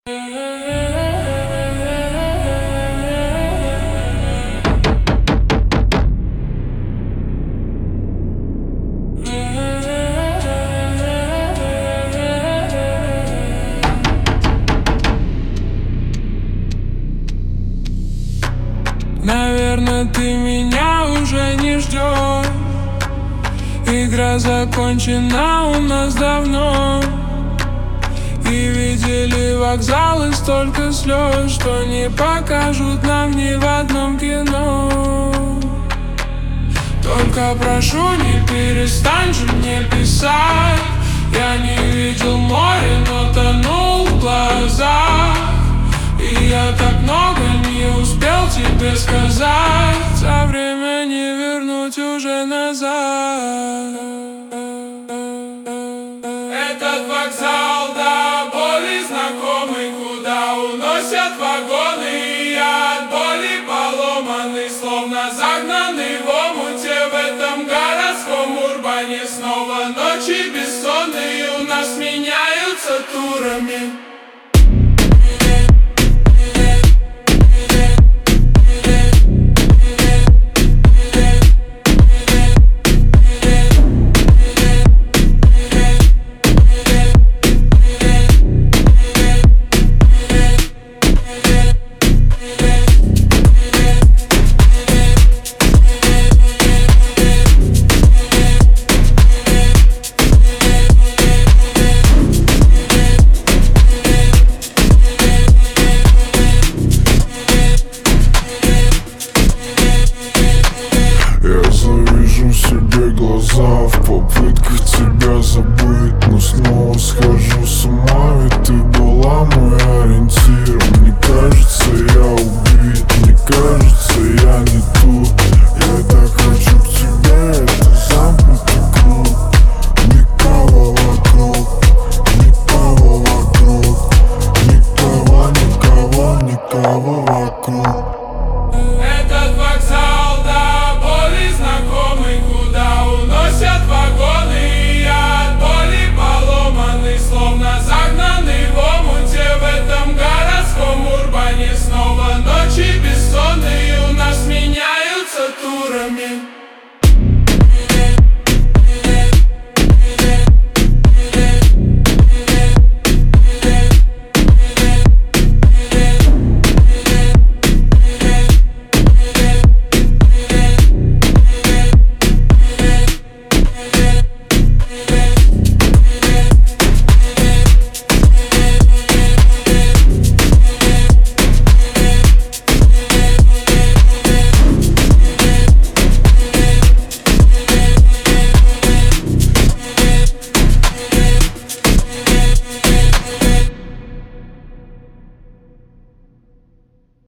Наверное, ты меня уже не ждешь. Игра закончена у нас давно. И видели вокзалы столько слез, что не покажут нам ни в одном кино. Только прошу, не перестань же мне писать. Я не видел море, но тонул в глазах. И я так много не успел тебе сказать, а время не вернуть уже назад. Этот вокзал до боли знакомый, куда уносят вагоны. И я от боли поломанный, словно загнанный в омуте. В этом городском урбане снова ночи бессонные у нас меняются турами.